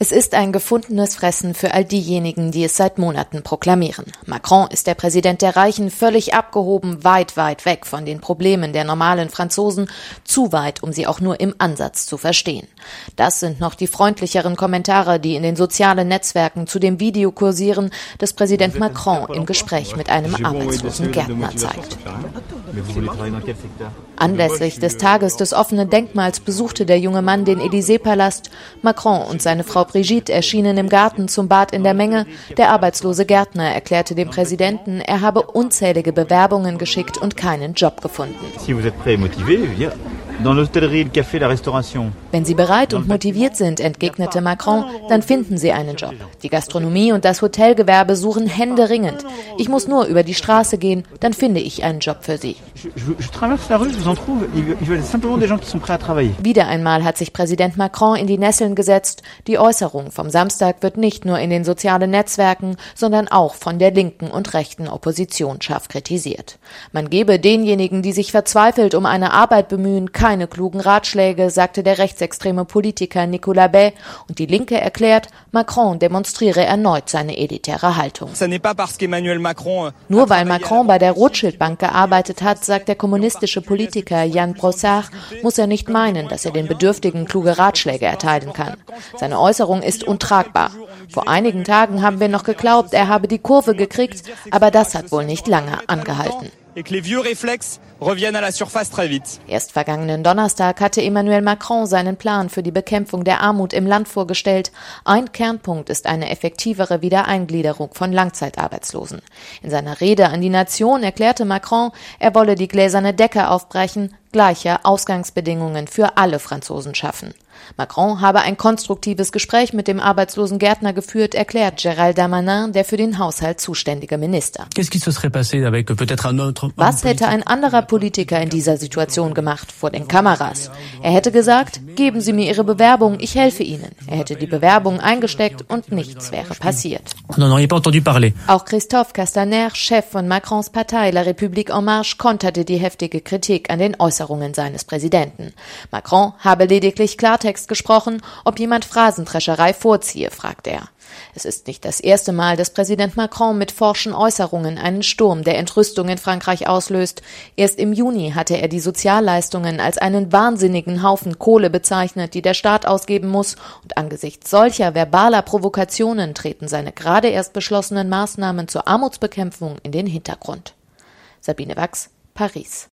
Es ist ein gefundenes Fressen für all diejenigen, die es seit Monaten proklamieren. Macron ist der Präsident der Reichen, völlig abgehoben, weit, weit weg von den Problemen der normalen Franzosen, zu weit, um sie auch nur im Ansatz zu verstehen. Das sind noch die freundlicheren Kommentare, die in den sozialen Netzwerken zu dem Video kursieren, das Präsident Macron im Gespräch mit einem arbeitslosen Gärtner zeigt. Anlässlich des Tages des offenen Denkmals besuchte der junge Mann den Élysée-Palast. Macron und seine Frau Brigitte erschienen im Garten zum Bad in der Menge. Der arbeitslose Gärtner erklärte dem Präsidenten, er habe unzählige Bewerbungen geschickt und keinen Job gefunden. Wenn Sie bereit und motiviert sind, entgegnete Macron, dann finden Sie einen Job. Die Gastronomie und das Hotelgewerbe suchen händeringend. Ich muss nur über die Straße gehen, dann finde ich einen Job für Sie. Wieder einmal hat sich Präsident Macron in die Nesseln gesetzt. Die Äußerung vom Samstag wird nicht nur in den sozialen Netzwerken, sondern auch von der linken und rechten Opposition scharf kritisiert. Man gebe denjenigen, die sich verzweifelt um eine Arbeit bemühen, keine klugen Ratschläge, sagte der rechtsextreme Politiker Nicolas Bay, und die Linke erklärt, Macron demonstriere erneut seine elitäre Haltung. Nur weil Macron bei der Rothschild-Bank gearbeitet hat, sagt der kommunistische Politiker Jan Brossard, muss er nicht meinen, dass er den Bedürftigen kluge Ratschläge erteilen kann. Seine Äußerung ist untragbar. Vor einigen Tagen haben wir noch geglaubt, er habe die Kurve gekriegt, aber das hat wohl nicht lange angehalten. Erst vergangenen Donnerstag hatte Emmanuel Macron seinen Plan für die Bekämpfung der Armut im Land vorgestellt. Ein Kernpunkt ist eine effektivere Wiedereingliederung von Langzeitarbeitslosen. In seiner Rede an die Nation erklärte Macron, er wolle die gläserne Decke aufbrechen, gleiche Ausgangsbedingungen für alle Franzosen schaffen. Macron habe ein konstruktives Gespräch mit dem arbeitslosen Gärtner geführt, erklärt Gérald Darmanin, der für den Haushalt zuständige Minister. Was hätte ein anderer Politiker in dieser Situation gemacht, vor den Kameras? Er hätte gesagt, geben Sie mir Ihre Bewerbung, ich helfe Ihnen. Er hätte die Bewerbung eingesteckt und nichts wäre passiert. Auch Christophe Castaner, Chef von Macrons Partei La République En Marche, konterte die heftige Kritik an den Äußerungen seines Präsidenten. Macron habe lediglich Klartext gesprochen, ob jemand Phrasendrescherei vorziehe, fragt er. Es ist nicht das erste Mal, dass Präsident Macron mit forschen Äußerungen einen Sturm der Entrüstung in Frankreich auslöst. Erst im Juni hatte er die Sozialleistungen als einen wahnsinnigen Haufen Kohle bezeichnet, die der Staat ausgeben muss. Und angesichts solcher verbaler Provokationen treten seine gerade erst beschlossenen Maßnahmen zur Armutsbekämpfung in den Hintergrund. Sabine Wachs, Paris.